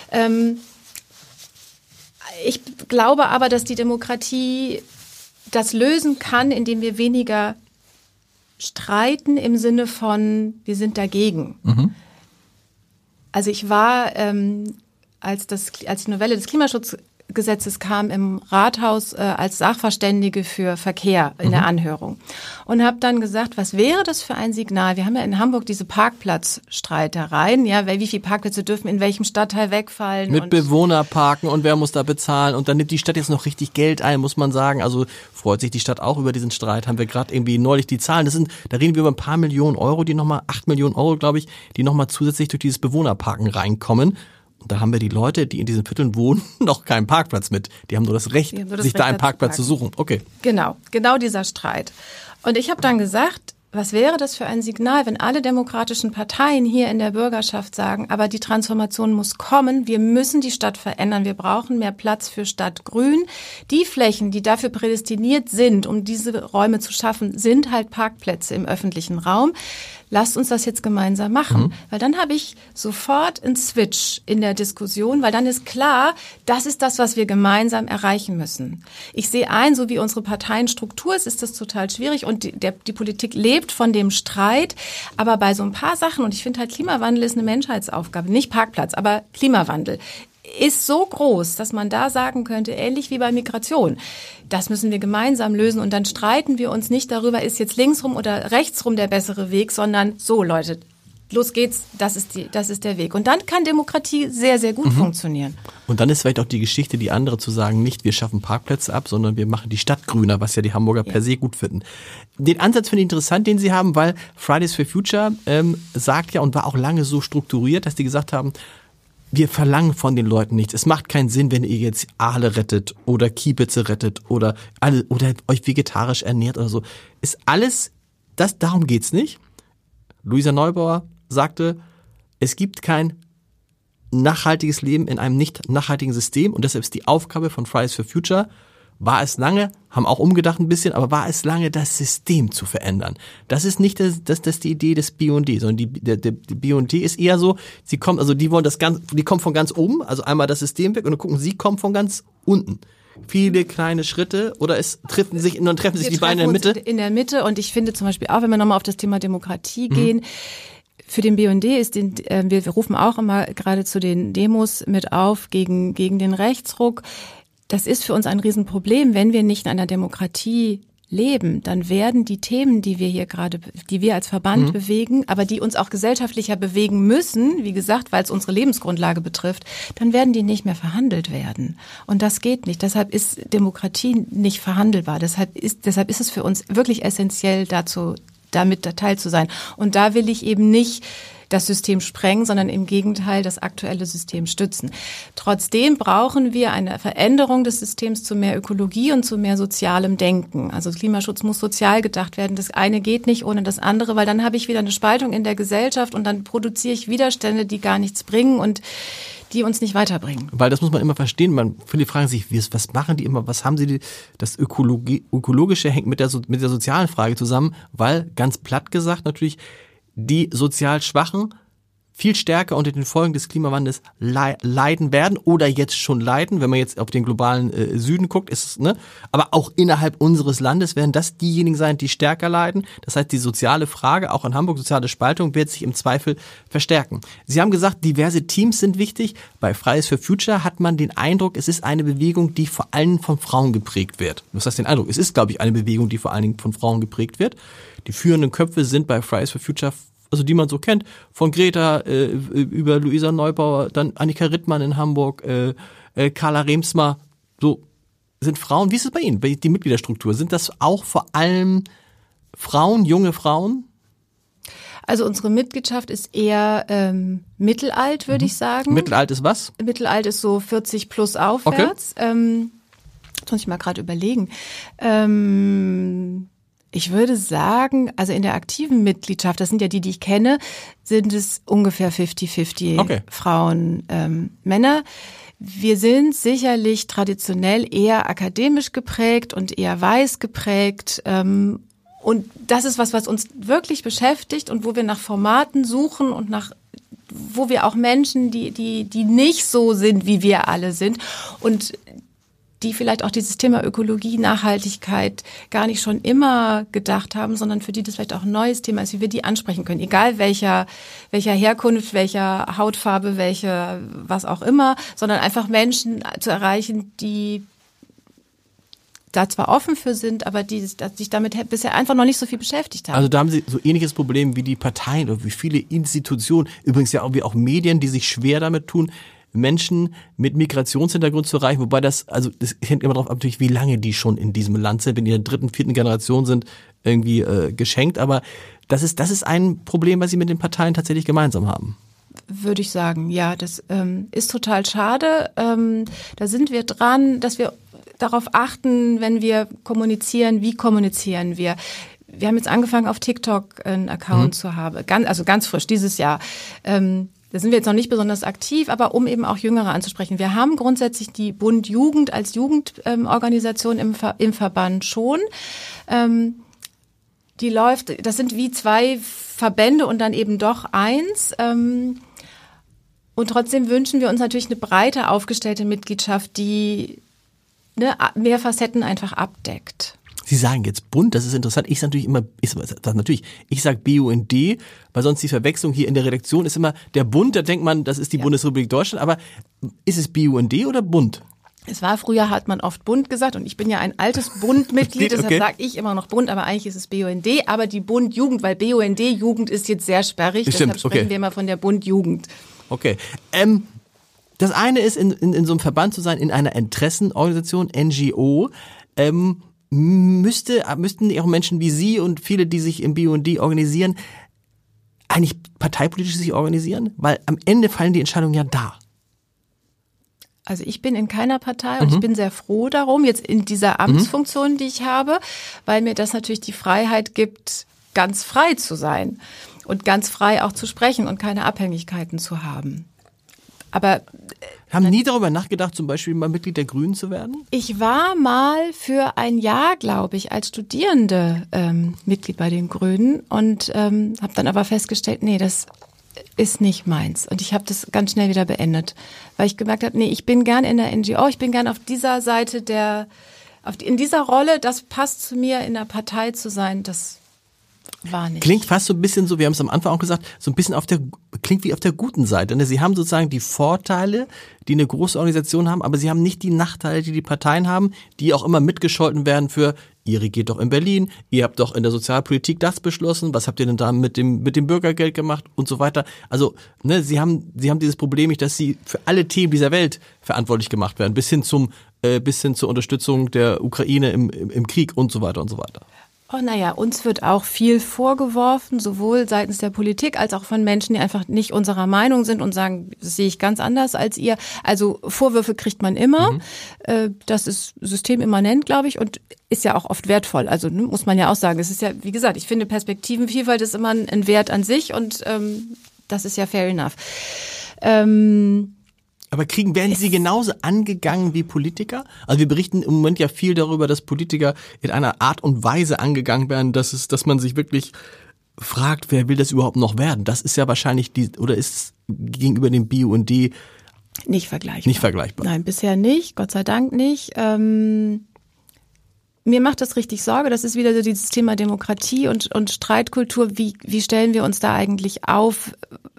Speaker 2: Ich glaube aber, dass die Demokratie das lösen kann, indem wir weniger streiten im Sinne von, wir sind dagegen. Also ich war, als die Novelle des Klimaschutzgesetzes kam, im Rathaus als Sachverständige für Verkehr in der Anhörung und habe dann gesagt, was wäre das für ein Signal? Wir haben ja in Hamburg diese Parkplatzstreitereien, ja, wie viele Parkplätze dürfen in welchem Stadtteil wegfallen?
Speaker 1: Mit Bewohnerparken und wer muss da bezahlen? Und dann nimmt die Stadt jetzt noch richtig Geld ein, muss man sagen. Also freut sich die Stadt auch über diesen Streit. Haben wir gerade irgendwie neulich die Zahlen. Da reden wir über ein paar Millionen Euro, die nochmal 8 Millionen Euro, glaube ich, die nochmal zusätzlich durch dieses Bewohnerparken reinkommen. Und da haben wir die Leute, die in diesen Vierteln wohnen, noch keinen Parkplatz mit. Die haben nur das Recht, sich da einen Parkplatz zu suchen. Okay.
Speaker 2: Genau dieser Streit. Und ich habe dann gesagt, was wäre das für ein Signal, wenn alle demokratischen Parteien hier in der Bürgerschaft sagen, aber die Transformation muss kommen, wir müssen die Stadt verändern, wir brauchen mehr Platz für Stadtgrün. Die Flächen, die dafür prädestiniert sind, um diese Räume zu schaffen, sind halt Parkplätze im öffentlichen Raum. Lasst uns das jetzt gemeinsam machen. Weil dann habe ich sofort einen Switch in der Diskussion, weil dann ist klar, das ist das, was wir gemeinsam erreichen müssen. Ich sehe ein, so wie unsere Parteienstruktur ist, ist das total schwierig und die Politik lebt von dem Streit. Aber bei so ein paar Sachen, und ich finde halt Klimawandel ist eine Menschheitsaufgabe, nicht Parkplatz, aber Klimawandel ist so groß, dass man da sagen könnte, ähnlich wie bei Migration, das müssen wir gemeinsam lösen und dann streiten wir uns nicht darüber, ist jetzt linksrum oder rechtsrum der bessere Weg, sondern so, Leute, los geht's, das ist der Weg. Und dann kann Demokratie sehr, sehr gut funktionieren.
Speaker 1: Und dann ist vielleicht auch die Geschichte, die andere zu sagen, nicht wir schaffen Parkplätze ab, sondern wir machen die Stadt grüner, was ja die Hamburger per se gut finden. Den Ansatz finde ich interessant, den Sie haben, weil Fridays for Future sagt ja und war auch lange so strukturiert, dass die gesagt haben, wir verlangen von den Leuten nichts. Es macht keinen Sinn, wenn ihr jetzt Aale rettet oder Kiebitze rettet oder euch vegetarisch ernährt oder so. Ist alles, darum geht's nicht. Luisa Neubauer sagte, es gibt kein nachhaltiges Leben in einem nicht nachhaltigen System und deshalb ist die Aufgabe von Fridays for Future, war es lange, haben auch umgedacht ein bisschen, aber war es lange, das System zu verändern. Das ist nicht die Idee des BUND, sondern die BUND ist eher so, die kommen von ganz oben, also einmal das System weg und dann gucken, sie kommen von ganz unten. Viele kleine Schritte oder treffen sich die Beine in der Mitte?
Speaker 2: In der Mitte und ich finde zum Beispiel auch, wenn wir nochmal auf das Thema Demokratie gehen, für den BUND wir rufen auch immer gerade zu den Demos mit auf gegen den Rechtsruck. Das ist für uns ein Riesenproblem, wenn wir nicht in einer Demokratie leben, dann werden die Themen, die wir als Verband bewegen, aber die uns auch gesellschaftlicher bewegen müssen, wie gesagt, weil es unsere Lebensgrundlage betrifft, dann werden die nicht mehr verhandelt werden. Und das geht nicht. Deshalb ist Demokratie nicht verhandelbar. Deshalb ist es für uns wirklich essentiell damit Teil zu sein. Und da will ich eben nicht das System sprengen, sondern im Gegenteil das aktuelle System stützen. Trotzdem brauchen wir eine Veränderung des Systems zu mehr Ökologie und zu mehr sozialem Denken. Also Klimaschutz muss sozial gedacht werden. Das eine geht nicht ohne das andere, weil dann habe ich wieder eine Spaltung in der Gesellschaft und dann produziere ich Widerstände, die gar nichts bringen und die uns nicht weiterbringen.
Speaker 1: Weil das muss man immer verstehen. Viele fragen sich, was machen die immer, was haben sie, das Ökologische hängt mit der sozialen Frage zusammen, weil ganz platt gesagt natürlich die sozial Schwachen viel stärker unter den Folgen des Klimawandels leiden werden oder jetzt schon leiden, wenn man jetzt auf den globalen Süden guckt, aber auch innerhalb unseres Landes werden das diejenigen sein, die stärker leiden. Das heißt, die soziale Frage, auch in Hamburg, soziale Spaltung, wird sich im Zweifel verstärken. Sie haben gesagt, diverse Teams sind wichtig. Bei Fridays for Future hat man den Eindruck, es ist eine Bewegung, die vor allem von Frauen geprägt wird. Was heißt den Eindruck? Es ist, glaube ich, eine Bewegung, die vor allen Dingen von Frauen geprägt wird. Die führenden Köpfe sind bei Fridays for Future, also die man so kennt, von Greta über Luisa Neubauer, dann Annika Rittmann in Hamburg, Carla Remsmar, so sind Frauen. Wie ist es bei Ihnen, die Mitgliederstruktur? Sind das auch vor allem Frauen, junge Frauen?
Speaker 2: Also unsere Mitgliedschaft ist eher mittelalt, würde ich sagen.
Speaker 1: Mittelalt ist was?
Speaker 2: Mittelalt ist so 40 plus aufwärts. Okay. Jetzt muss ich mal gerade überlegen. Ich würde sagen, also in der aktiven Mitgliedschaft, das sind ja die ich kenne, sind es ungefähr 50-50 okay. Frauen, Männer. Wir sind sicherlich traditionell eher akademisch geprägt und eher weiß geprägt. Und das ist was uns wirklich beschäftigt und wo wir nach Formaten suchen und wo wir auch Menschen, die nicht so sind, wie wir alle sind und die vielleicht auch dieses Thema Ökologie, Nachhaltigkeit gar nicht schon immer gedacht haben, sondern für die das vielleicht auch ein neues Thema ist, wie wir die ansprechen können. Egal welcher Herkunft, welcher Hautfarbe, was auch immer, sondern einfach Menschen zu erreichen, die da zwar offen für sind, aber die sich damit bisher einfach noch nicht so viel beschäftigt haben.
Speaker 1: Also da haben Sie so ähnliches Problem wie die Parteien oder wie viele Institutionen, übrigens ja auch Medien, die sich schwer damit tun, Menschen mit Migrationshintergrund zu erreichen, wobei das hängt immer darauf ab, natürlich, wie lange die schon in diesem Land sind, wenn die in der 3., 4. Generation sind, irgendwie geschenkt, aber das ist ein Problem, was sie mit den Parteien tatsächlich gemeinsam haben.
Speaker 2: Würde ich sagen, ja, das ist total schade. Da sind wir dran, dass wir darauf achten, wenn wir kommunizieren, wie kommunizieren wir. Wir haben jetzt angefangen, auf TikTok einen Account zu haben, ganz frisch dieses Jahr. Da sind wir jetzt noch nicht besonders aktiv, aber um eben auch Jüngere anzusprechen. Wir haben grundsätzlich die Bund Jugend als Jugendorganisation im Verband schon. Die läuft, das sind wie 2 Verbände und dann eben doch 1. Und trotzdem wünschen wir uns natürlich eine breiter aufgestellte Mitgliedschaft, die mehr Facetten einfach abdeckt.
Speaker 1: Sie sagen jetzt Bund, das ist interessant. Ich sage natürlich ich sage BUND, weil sonst die Verwechslung hier in der Redaktion ist immer der Bund, da denkt man, das ist die Bundesrepublik Deutschland, aber ist es BUND oder Bund?
Speaker 2: Es war früher, hat man oft Bund gesagt und ich bin ja ein altes Bundmitglied, deshalb sage ich immer noch Bund, aber eigentlich ist es BUND, aber die Bund-Jugend, weil BUND-Jugend ist jetzt sehr sperrig, deshalb sprechen wir immer von der Bund-Jugend.
Speaker 1: Okay. Das eine ist, in so einem Verband zu sein, in einer Interessenorganisation, NGO, müssten auch Menschen wie Sie und viele, die sich im BUND organisieren, eigentlich parteipolitisch sich organisieren? Weil am Ende fallen die Entscheidungen ja da.
Speaker 2: Also ich bin in keiner Partei und ich bin sehr froh darum, jetzt in dieser Amtsfunktion, die ich habe, weil mir das natürlich die Freiheit gibt, ganz frei zu sein und ganz frei auch zu sprechen und keine Abhängigkeiten zu haben. Aber
Speaker 1: haben nie darüber nachgedacht, zum Beispiel mal Mitglied der Grünen zu werden?
Speaker 2: Ich war mal für ein Jahr, glaube ich, als Studierende Mitglied bei den Grünen und habe dann aber festgestellt, nee, das ist nicht meins. Und ich habe das ganz schnell wieder beendet, weil ich gemerkt habe, nee, ich bin gern in der NGO, ich bin gern auf dieser Seite in dieser Rolle, das passt zu mir, in der Partei zu sein, das war nicht.
Speaker 1: Klingt fast so ein bisschen so, wir haben es am Anfang auch gesagt, so ein bisschen klingt wie auf der guten Seite. Ne? Sie haben sozusagen die Vorteile, die eine große Organisation haben, aber sie haben nicht die Nachteile, die die Parteien haben, die auch immer mitgescholten werden für, ihr regiert doch in Berlin, ihr habt doch in der Sozialpolitik das beschlossen, was habt ihr denn da mit dem Bürgergeld gemacht und so weiter. Also, ne, sie haben dieses Problem nicht, dass sie für alle Themen dieser Welt verantwortlich gemacht werden, bis hin zur Unterstützung der Ukraine im Krieg und so weiter und so weiter.
Speaker 2: Oh, naja, uns wird auch viel vorgeworfen, sowohl seitens der Politik als auch von Menschen, die einfach nicht unserer Meinung sind und sagen, das sehe ich ganz anders als ihr. Also Vorwürfe kriegt man immer. Das ist systemimmanent, glaube ich, und ist ja auch oft wertvoll. Also muss man ja auch sagen, es ist ja, wie gesagt, ich finde Perspektivenvielfalt ist immer ein Wert an sich und das ist ja fair enough.
Speaker 1: Aber werden Sie genauso angegangen wie Politiker? Also wir berichten im Moment ja viel darüber, dass Politiker in einer Art und Weise angegangen werden, dass man sich wirklich fragt, wer will das überhaupt noch werden? Das ist ja wahrscheinlich oder ist es gegenüber dem BUND
Speaker 2: nicht vergleichbar? Nein, bisher nicht, Gott sei Dank nicht. Mir macht das richtig Sorge. Das ist wieder so dieses Thema Demokratie und Streitkultur. Wie stellen wir uns da eigentlich auf?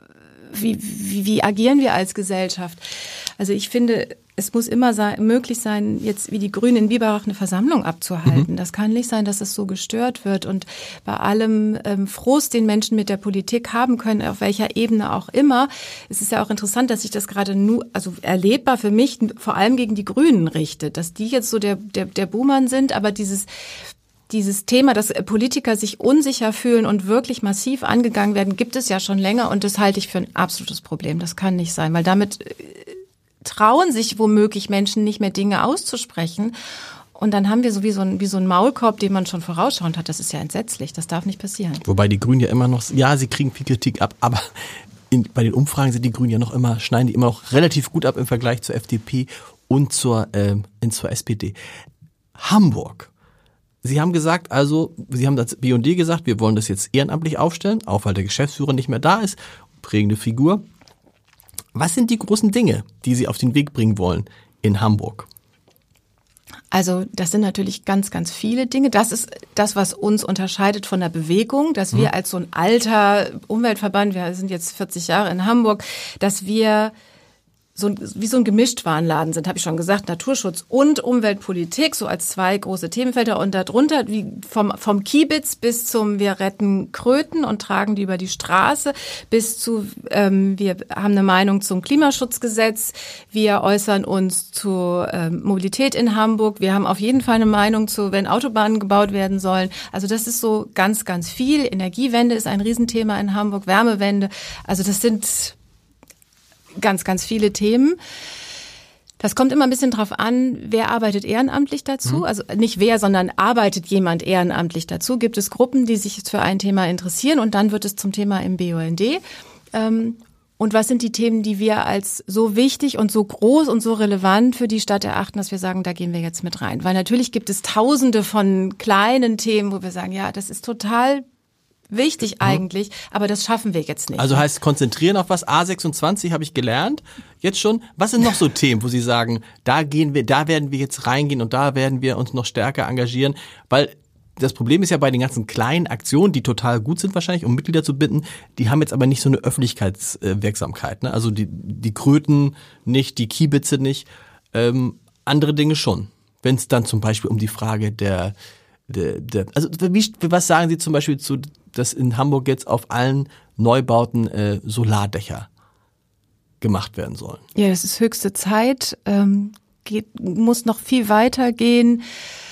Speaker 2: Wie agieren wir als Gesellschaft? Also ich finde, es muss immer möglich sein, jetzt wie die Grünen in Biberach eine Versammlung abzuhalten. Das kann nicht sein, dass es so gestört wird. Und bei allem Frust, den Menschen mit der Politik haben können, auf welcher Ebene auch immer, es ist ja auch interessant, dass sich das gerade also erlebbar für mich vor allem gegen die Grünen richtet, dass die jetzt so der Buhmann sind, aber dieses Thema, dass Politiker sich unsicher fühlen und wirklich massiv angegangen werden, gibt es ja schon länger und das halte ich für ein absolutes Problem. Das kann nicht sein, weil damit trauen sich womöglich Menschen nicht mehr Dinge auszusprechen und dann haben wir so wie so ein Maulkorb, den man schon vorausschauend hat. Das ist ja entsetzlich, das darf nicht passieren.
Speaker 1: Wobei die Grünen ja immer noch, ja, sie kriegen viel Kritik ab, aber bei den Umfragen sind die Grünen ja schneiden die immer noch relativ gut ab im Vergleich zur FDP und zur SPD. Hamburg. Sie haben gesagt, Sie haben das BUND gesagt, wir wollen das jetzt ehrenamtlich aufstellen, auch weil der Geschäftsführer nicht mehr da ist, prägende Figur. Was sind die großen Dinge, die Sie auf den Weg bringen wollen in Hamburg?
Speaker 2: Also das sind natürlich ganz, ganz viele Dinge. Das ist das, was uns unterscheidet von der Bewegung, dass wir als so ein alter Umweltverband, wir sind jetzt 40 Jahre in Hamburg, dass wir wie so ein Gemischtwarenladen sind, habe ich schon gesagt, Naturschutz und Umweltpolitik, so als zwei große Themenfelder und darunter wie vom Kiebitz bis zum wir retten Kröten und tragen die über die Straße bis zu wir haben eine Meinung zum Klimaschutzgesetz, wir äußern uns zur Mobilität in Hamburg, wir haben auf jeden Fall eine Meinung zu, wenn Autobahnen gebaut werden sollen. Also das ist so ganz, ganz viel. Energiewende ist ein Riesenthema in Hamburg, Wärmewende. Also das sind ganz, ganz viele Themen. Das kommt immer ein bisschen drauf an, wer arbeitet ehrenamtlich dazu. Also nicht wer, sondern arbeitet jemand ehrenamtlich dazu. Gibt es Gruppen, die sich für ein Thema interessieren und dann wird es zum Thema im BUND. Und was sind die Themen, die wir als so wichtig und so groß und so relevant für die Stadt erachten, dass wir sagen, da gehen wir jetzt mit rein. Weil natürlich gibt es tausende von kleinen Themen, wo wir sagen, ja, das ist total wichtig eigentlich, aber das schaffen wir jetzt nicht.
Speaker 1: Also heißt konzentrieren auf was, A26 habe ich gelernt, jetzt schon. Was sind noch so Themen, wo Sie sagen, da werden wir jetzt reingehen und da werden wir uns noch stärker engagieren, weil das Problem ist ja bei den ganzen kleinen Aktionen, die total gut sind wahrscheinlich, um Mitglieder zu binden, die haben jetzt aber nicht so eine Öffentlichkeitswirksamkeit, ne? Also die Kröten nicht, die Kiebitze nicht, Andere Dinge schon. Wenn es dann zum Beispiel um die Frage also was sagen Sie zum Beispiel zu, dass in Hamburg jetzt auf allen Neubauten Solardächer gemacht werden sollen?
Speaker 2: Ja, das ist höchste Zeit, muss noch viel weiter gehen.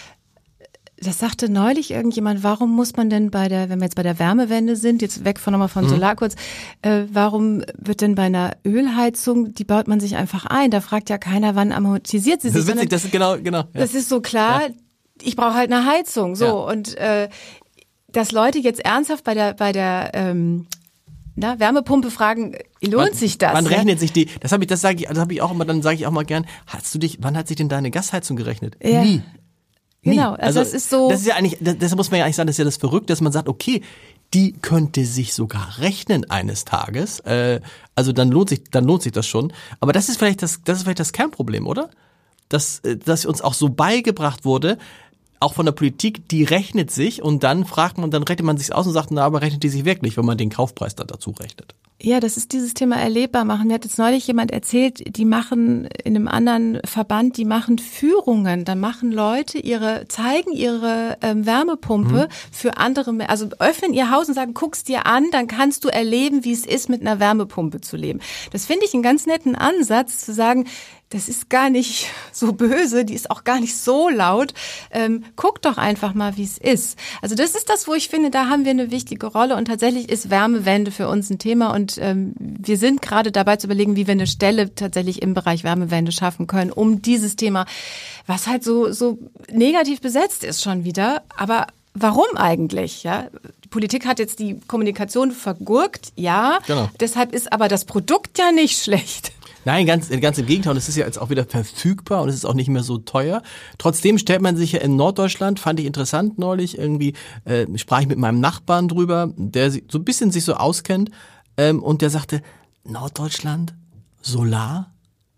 Speaker 2: Das sagte neulich irgendjemand, warum muss man denn wenn wir jetzt bei der Wärmewende sind, jetzt weg nochmal von Solar kurz, warum wird denn bei einer Ölheizung, die baut man sich einfach ein, da fragt ja keiner, wann amortisiert sie sich.
Speaker 1: Das ist witzig, das ist genau. Ja.
Speaker 2: Das ist so klar, ich brauche halt eine Heizung, so. Ja. Und dass Leute jetzt ernsthaft bei der Wärmepumpe fragen, lohnt sich das?
Speaker 1: Wann rechnet sich die? Das sage ich auch immer, dann sage ich auch mal gern, wann hat sich denn deine Gasheizung gerechnet?
Speaker 2: Ja.
Speaker 1: Nie.
Speaker 2: Genau, also das ist so.
Speaker 1: Das ist ja eigentlich, das muss man ja eigentlich sagen, das ist ja das Verrückte, dass man sagt, okay, die könnte sich sogar rechnen eines Tages. Also dann lohnt sich das schon. Aber das ist vielleicht das Kernproblem, oder? Dass uns auch so beigebracht wurde, auch von der Politik, die rechnet sich und dann rechnet man sich aus und sagt, na, aber rechnet die sich wirklich, wenn man den Kaufpreis dann dazu rechnet?
Speaker 2: Ja, das ist dieses Thema erlebbar machen. Mir hat jetzt neulich jemand erzählt, die machen in einem anderen Verband, die machen Führungen. Da machen Leute zeigen ihre Wärmepumpe für andere, also öffnen ihr Haus und sagen, guck's dir an, dann kannst du erleben, wie es ist, mit einer Wärmepumpe zu leben. Das finde ich einen ganz netten Ansatz, zu sagen, das ist gar nicht so böse, die ist auch gar nicht so laut. Guck doch einfach mal, wie es ist. Also das ist das, wo ich finde, da haben wir eine wichtige Rolle und tatsächlich ist Wärmewende für uns ein Thema und wir sind gerade dabei zu überlegen, wie wir eine Stelle tatsächlich im Bereich Wärmewende schaffen können, um dieses Thema, was halt so negativ besetzt ist schon wieder, aber warum eigentlich? Ja, die Politik hat jetzt die Kommunikation vergurkt, ja, genau. Deshalb ist aber das Produkt ja nicht schlecht.
Speaker 1: Nein, ganz im Gegenteil. Und es ist ja jetzt auch wieder verfügbar und es ist auch nicht mehr so teuer. Trotzdem stellt man sich ja in Norddeutschland, fand ich interessant neulich, irgendwie sprach ich mit meinem Nachbarn drüber, der so ein bisschen sich so auskennt und der sagte, Norddeutschland, Solar?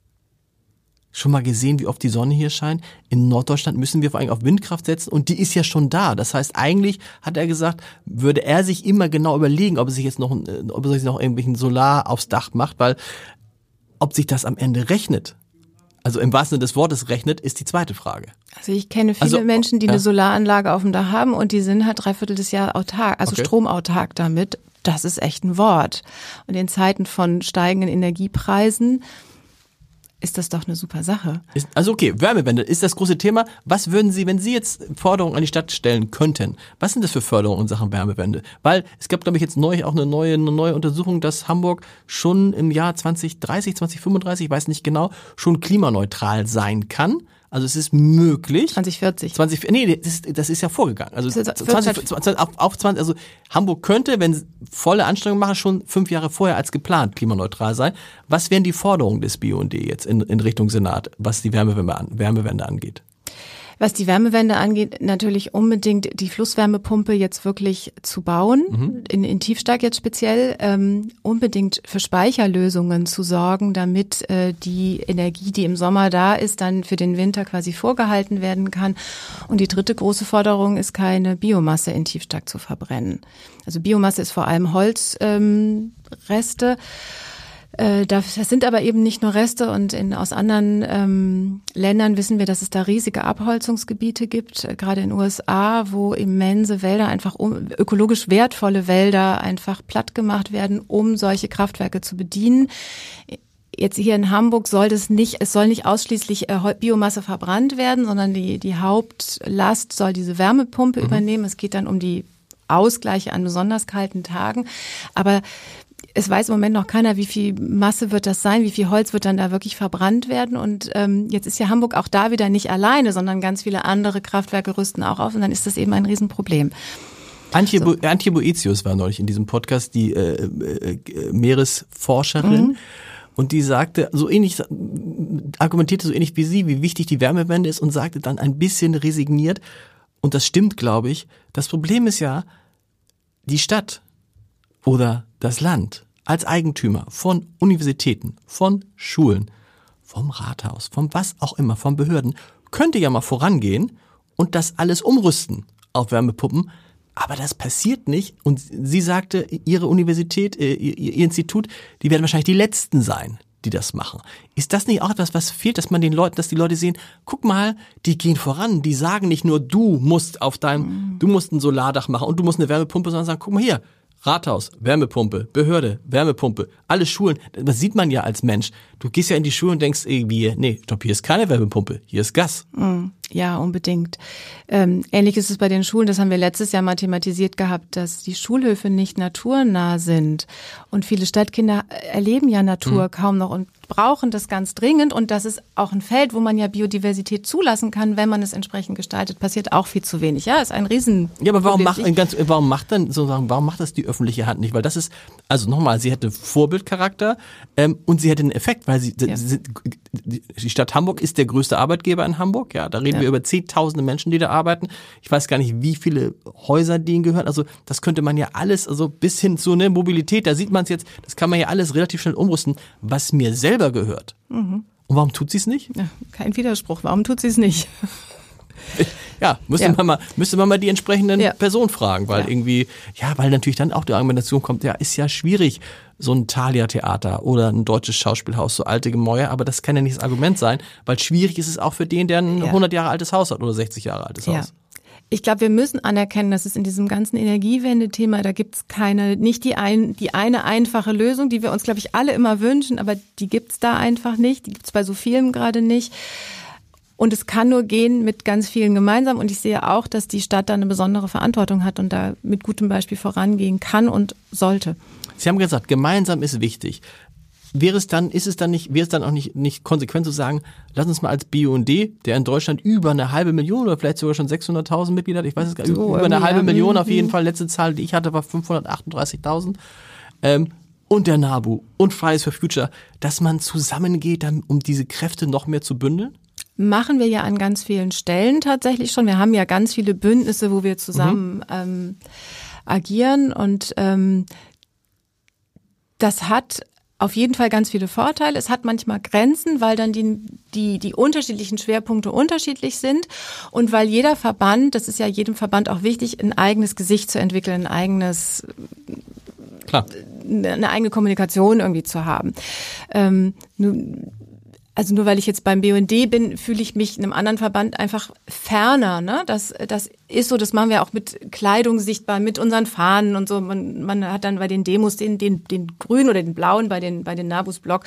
Speaker 1: Schon mal gesehen, wie oft die Sonne hier scheint? In Norddeutschland müssen wir vor allem auf Windkraft setzen und die ist ja schon da. Das heißt, eigentlich hat er gesagt, würde er sich immer genau überlegen, ob er sich noch irgendwelchen Solar aufs Dach macht, weil ob sich das am Ende rechnet, also im wahrsten Sinne des Wortes rechnet, ist die zweite Frage.
Speaker 2: Also ich kenne viele Menschen, die eine Solaranlage auf dem Dach haben und die sind halt 3/4 des Jahres autark, also stromautark damit. Das ist echt ein Wort. Und in Zeiten von steigenden Energiepreisen ist das doch eine super Sache.
Speaker 1: Also okay, Wärmewende ist das große Thema. Was würden Sie, wenn Sie jetzt Forderungen an die Stadt stellen könnten, was sind das für Förderungen in Sachen Wärmewende? Weil es gab, glaube ich, jetzt neulich auch eine neue Untersuchung, dass Hamburg schon im Jahr 2030, 2035, ich weiß nicht genau, schon klimaneutral sein kann. Also es ist möglich.
Speaker 2: 2040.
Speaker 1: Das ist ja vorgegangen. Also 20, also Hamburg könnte, wenn volle Anstrengungen machen, schon 5 Jahre vorher als geplant klimaneutral sein. Was wären die Forderungen des BUND jetzt in Richtung Senat, was die Wärmewende angeht?
Speaker 2: Was die Wärmewende angeht, natürlich unbedingt die Flusswärmepumpe jetzt wirklich zu bauen, in Tiefstark jetzt speziell, unbedingt für Speicherlösungen zu sorgen, damit die Energie, die im Sommer da ist, dann für den Winter quasi vorgehalten werden kann. Und die dritte große Forderung ist, keine Biomasse in Tiefstark zu verbrennen. Also Biomasse ist vor allem Holzreste. Das sind aber eben nicht nur Reste und aus anderen Ländern wissen wir, dass es da riesige Abholzungsgebiete gibt, gerade in den USA, wo immense Wälder einfach ökologisch wertvolle Wälder einfach platt gemacht werden, um solche Kraftwerke zu bedienen. Jetzt hier in Hamburg es soll nicht ausschließlich Biomasse verbrannt werden, sondern die Hauptlast soll diese Wärmepumpe übernehmen. Es geht dann um die Ausgleiche an besonders kalten Tagen, aber es weiß im Moment noch keiner, wie viel Masse wird das sein, wie viel Holz wird dann da wirklich verbrannt werden. Und jetzt ist ja Hamburg auch da wieder nicht alleine, sondern ganz viele andere Kraftwerke rüsten auch auf und dann ist das eben ein Riesenproblem.
Speaker 1: Antje Boetius war neulich in diesem Podcast, die Meeresforscherin. Und die sagte, argumentierte so ähnlich wie Sie, wie wichtig die Wärmewende ist und sagte dann ein bisschen resigniert, und das stimmt, glaube ich, das Problem ist ja, die Stadt oder das Land als Eigentümer von Universitäten, von Schulen, vom Rathaus, vom was auch immer, von Behörden, könnte ja mal vorangehen und das alles umrüsten auf Wärmepumpen, aber das passiert nicht. Und sie sagte, ihre Universität, ihr Institut, die werden wahrscheinlich die Letzten sein, die das machen. Ist das nicht auch etwas, was fehlt, dass die Leute sehen, guck mal, die gehen voran, die sagen nicht nur, du musst ein Solardach machen und du musst eine Wärmepumpe, sondern sagen, guck mal hier, Rathaus, Wärmepumpe, Behörde, Wärmepumpe, alle Schulen, das sieht man ja als Mensch. Du gehst ja in die Schule und denkst irgendwie, nee, stopp, hier ist keine Wärmepumpe, hier ist Gas.
Speaker 2: Ja, unbedingt. Ähnlich ist es bei den Schulen, das haben wir letztes Jahr mal thematisiert gehabt, dass die Schulhöfe nicht naturnah sind. Und viele Stadtkinder erleben ja Natur kaum noch und brauchen das ganz dringend. Und das ist auch ein Feld, wo man ja Biodiversität zulassen kann, wenn man es entsprechend gestaltet. Passiert auch viel zu wenig. Ja, ist ein Riesen.
Speaker 1: Ja, aber warum macht das die öffentliche Hand nicht? Weil das ist, also nochmal, sie hätte Vorbildcharakter und sie hätte einen Effekt, weil die Stadt Hamburg ist der größte Arbeitgeber in Hamburg. Ja, da reden wir über Zehntausende Menschen, die da arbeiten. Ich weiß gar nicht, wie viele Häuser denen gehören. Also das könnte man ja alles, also bis hin zu einer Mobilität, da sieht man es jetzt, das kann man ja alles relativ schnell umrüsten, was mir selber gehört. Und warum tut sie es nicht?
Speaker 2: Ja, kein Widerspruch. Warum tut sie es nicht?
Speaker 1: Ja, müsste man mal die entsprechenden Personen fragen, weil weil natürlich dann auch die Argumentation kommt, ja, ist ja schwierig, so ein Thalia-Theater oder ein deutsches Schauspielhaus, so alte Gemäuer, aber das kann ja nicht das Argument sein, weil schwierig ist es auch für den, der ein 100 Jahre altes Haus hat oder 60 Jahre altes Haus.
Speaker 2: Ich glaube, wir müssen anerkennen, dass es in diesem ganzen Energiewende-Thema, da gibt's nicht die eine einfache Lösung, die wir uns, glaube ich, alle immer wünschen, aber die gibt's da einfach nicht, die gibt's bei so vielen gerade nicht. Und es kann nur gehen mit ganz vielen gemeinsam. Und ich sehe auch, dass die Stadt da eine besondere Verantwortung hat und da mit gutem Beispiel vorangehen kann und sollte.
Speaker 1: Sie haben gesagt, gemeinsam ist wichtig. Wäre es dann auch nicht konsequent zu sagen, lass uns mal als BUND, der in Deutschland über 500.000 oder vielleicht sogar schon 600.000 Mitglieder hat, ich weiß es gar nicht, über 500.000 auf jeden Fall, letzte Zahl, die ich hatte, war 538.000, und der NABU und Fridays for Future, dass man zusammengeht, um diese Kräfte noch mehr zu bündeln?
Speaker 2: Machen wir ja an ganz vielen Stellen tatsächlich schon. Wir haben ja ganz viele Bündnisse, wo wir zusammen agieren und das hat auf jeden Fall ganz viele Vorteile. Es hat manchmal Grenzen, weil dann die unterschiedlichen Schwerpunkte unterschiedlich sind und weil jeder Verband, das ist ja jedem Verband auch wichtig, ein eigenes Gesicht zu entwickeln, eine eigene Kommunikation irgendwie zu haben. Also nur weil ich jetzt beim BUND bin, fühle ich mich einem anderen Verband einfach ferner. Ne? Das ist so, das machen wir auch mit Kleidung sichtbar, mit unseren Fahnen und so. Man hat dann bei den Demos den grünen oder den blauen bei den NABUs-Blog.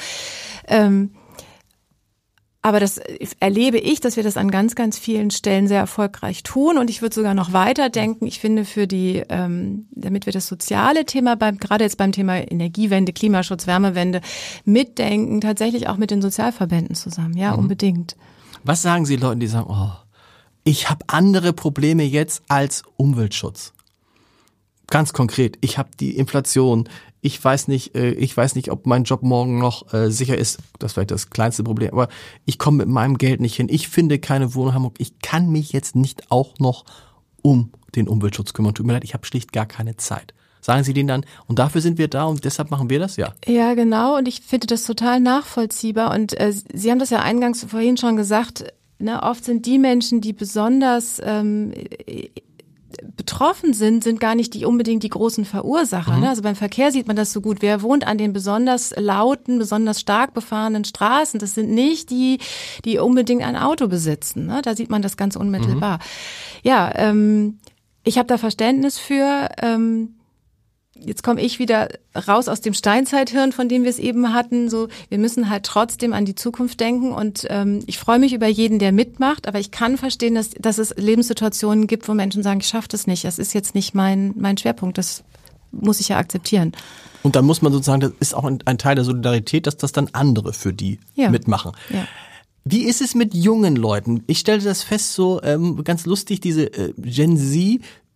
Speaker 2: Aber das erlebe ich, dass wir das an ganz, ganz vielen Stellen sehr erfolgreich tun. Und ich würde sogar noch weiter denken. Ich finde damit wir das soziale Thema gerade jetzt beim Thema Energiewende, Klimaschutz, Wärmewende mitdenken, tatsächlich auch mit den Sozialverbänden zusammen. Ja, unbedingt.
Speaker 1: Was sagen Sie Leuten, die sagen, ich habe andere Probleme jetzt als Umweltschutz? Ganz konkret, ich habe die Inflation. Ich weiß nicht, ob mein Job morgen noch sicher ist. Das ist vielleicht das kleinste Problem. Aber ich komme mit meinem Geld nicht hin. Ich finde keine Wohnung in Hamburg. Ich kann mich jetzt nicht auch noch um den Umweltschutz kümmern. Tut mir leid, ich habe schlicht gar keine Zeit. Sagen Sie denen dann, und dafür sind wir da und deshalb machen wir das? Ja.
Speaker 2: Ja, genau. Und ich finde das total nachvollziehbar. Und Sie haben das ja eingangs vorhin schon gesagt, ne, oft sind die Menschen, die besonders betroffen sind gar nicht unbedingt die großen Verursacher. Ne? Also beim Verkehr sieht man das so gut. Wer wohnt an den besonders lauten, besonders stark befahrenen Straßen? Das sind nicht die unbedingt ein Auto besitzen. Ne? Da sieht man das ganz unmittelbar. Ja, ich habe da Verständnis für. Jetzt komme ich wieder raus aus dem Steinzeithirn, von dem wir es eben hatten. So, wir müssen halt trotzdem an die Zukunft denken und ich freue mich über jeden, der mitmacht, aber ich kann verstehen, dass es Lebenssituationen gibt, wo Menschen sagen, ich schaffe das nicht, das ist jetzt nicht mein Schwerpunkt, das muss ich ja akzeptieren.
Speaker 1: Und dann muss man sozusagen, das ist auch ein Teil der Solidarität, dass das dann andere für die mitmachen. Ja. Wie ist es mit jungen Leuten? Ich stelle das fest, so ganz lustig, diese Gen Z,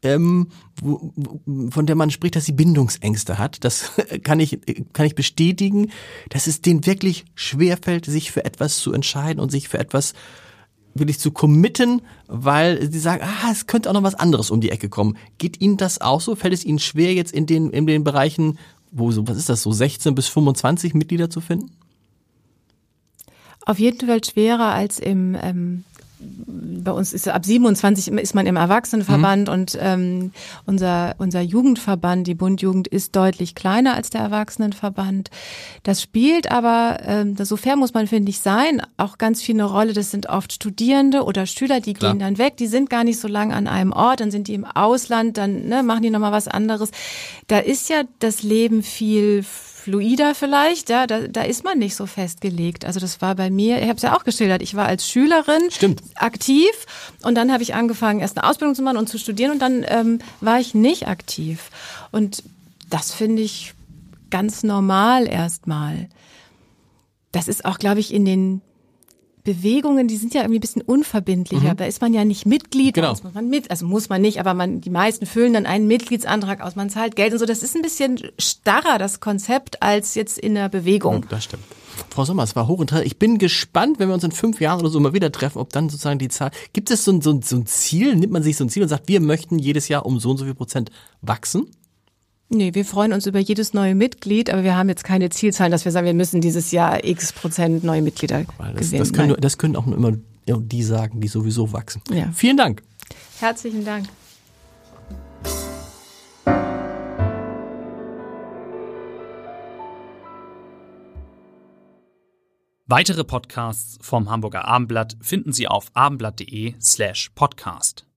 Speaker 1: von der man spricht, dass sie Bindungsängste hat. Das kann ich bestätigen, dass es denen wirklich schwerfällt, sich für etwas zu entscheiden und sich für etwas wirklich zu committen, weil sie sagen, es könnte auch noch was anderes um die Ecke kommen. Geht Ihnen das auch so? Fällt es Ihnen schwer, jetzt in den Bereichen, was ist das, so 16 bis 25 Mitglieder zu finden?
Speaker 2: Auf jeden Fall schwerer als im bei uns ist ab 27 ist man im Erwachsenenverband und unser Jugendverband, die Bund Jugend, ist deutlich kleiner als der Erwachsenenverband. Das spielt aber, so fair muss man, finde ich, sein, auch ganz viel eine Rolle. Das sind oft Studierende oder Schüler, die gehen dann weg, die sind gar nicht so lange an einem Ort, dann sind die im Ausland, dann machen die nochmal was anderes. Da ist ja das Leben viel fluider vielleicht, ja, da ist man nicht so festgelegt. Also das war bei mir, ich habe es ja auch geschildert, ich war als Schülerin aktiv und dann habe ich angefangen, erst eine Ausbildung zu machen und zu studieren und dann war ich nicht aktiv. Und das finde ich ganz normal erstmal. Das ist auch, glaube ich, in den Bewegungen, die sind ja irgendwie ein bisschen unverbindlicher. Da ist man ja nicht Mitglied,
Speaker 1: genau.
Speaker 2: Muss man nicht, aber die meisten füllen dann einen Mitgliedsantrag aus, man zahlt Geld und so. Das ist ein bisschen starrer, das Konzept, als jetzt in der Bewegung.
Speaker 1: Das stimmt. Frau Sommer, es war hochinteressant. Ich bin gespannt, wenn wir uns in 5 Jahren oder so mal wieder treffen, ob dann sozusagen die Zahl, gibt es so ein Ziel, nimmt man sich so ein Ziel und sagt, wir möchten jedes Jahr um so und so viel Prozent wachsen?
Speaker 2: Nee, wir freuen uns über jedes neue Mitglied, aber wir haben jetzt keine Zielzahlen, dass wir sagen, wir müssen dieses Jahr x% neue Mitglieder gewinnen.
Speaker 1: Das können auch nur immer die sagen, die sowieso wachsen.
Speaker 2: Ja.
Speaker 1: Vielen Dank.
Speaker 2: Herzlichen Dank.
Speaker 3: Weitere Podcasts vom Hamburger Abendblatt finden Sie auf abendblatt.de/podcast.